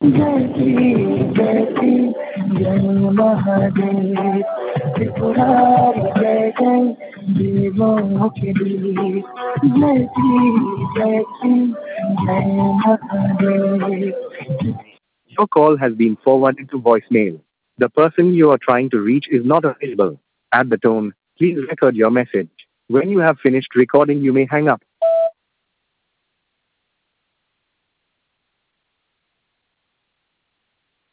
जय श्री जय श्री जय महादेव त्रिपुरारी जय जय देवों के देव जय श्री जय श्री जय Mahadev. Your call has been forwarded to voicemail. The person you are trying to reach is not available. At the tone, please record your message. When you have finished recording, you may hang up.